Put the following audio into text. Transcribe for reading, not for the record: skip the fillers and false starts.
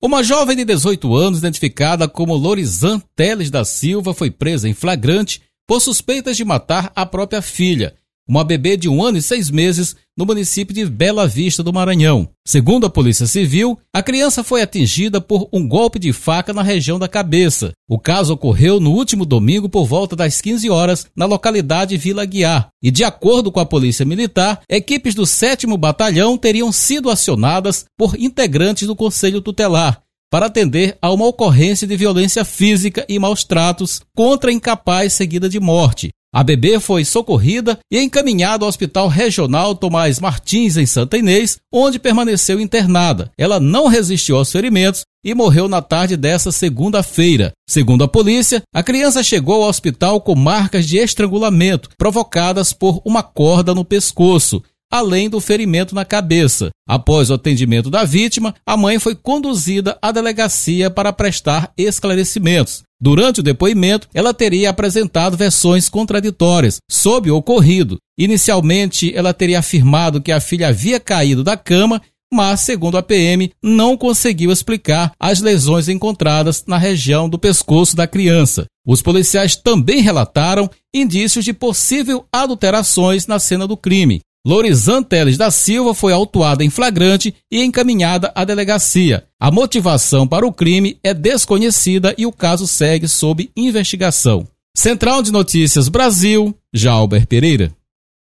Uma jovem de 18 anos, identificada como Lorizan Teles da Silva, foi presa em flagrante por suspeitas de matar a própria filha, uma bebê de 1 ano e 6 meses, no município de Bela Vista do Maranhão. Segundo a Polícia Civil, a criança foi atingida por um golpe de faca na região da cabeça. O caso ocorreu no último domingo por volta das 15 horas, na localidade Vila Aguiar. E de acordo com a Polícia Militar, equipes do 7º Batalhão teriam sido acionadas por integrantes do Conselho Tutelar para atender a uma ocorrência de violência física e maus tratos contra incapaz seguida de morte. A bebê foi socorrida e encaminhada ao Hospital Regional Tomás Martins, em Santa Inês, onde permaneceu internada. Ela não resistiu aos ferimentos e morreu na tarde dessa segunda-feira. Segundo a polícia, a criança chegou ao hospital com marcas de estrangulamento provocadas por uma corda no pescoço, além do ferimento na cabeça. Após o atendimento da vítima, a mãe foi conduzida à delegacia para prestar esclarecimentos. Durante o depoimento, ela teria apresentado versões contraditórias sobre o ocorrido. Inicialmente, ela teria afirmado que a filha havia caído da cama, mas, segundo a PM, não conseguiu explicar as lesões encontradas na região do pescoço da criança. Os policiais também relataram indícios de possível adulterações na cena do crime. Lorizan Teles da Silva foi autuada em flagrante e encaminhada à delegacia. A motivação para o crime é desconhecida e o caso segue sob investigação. Central de Notícias Brasil, Jalber Pereira.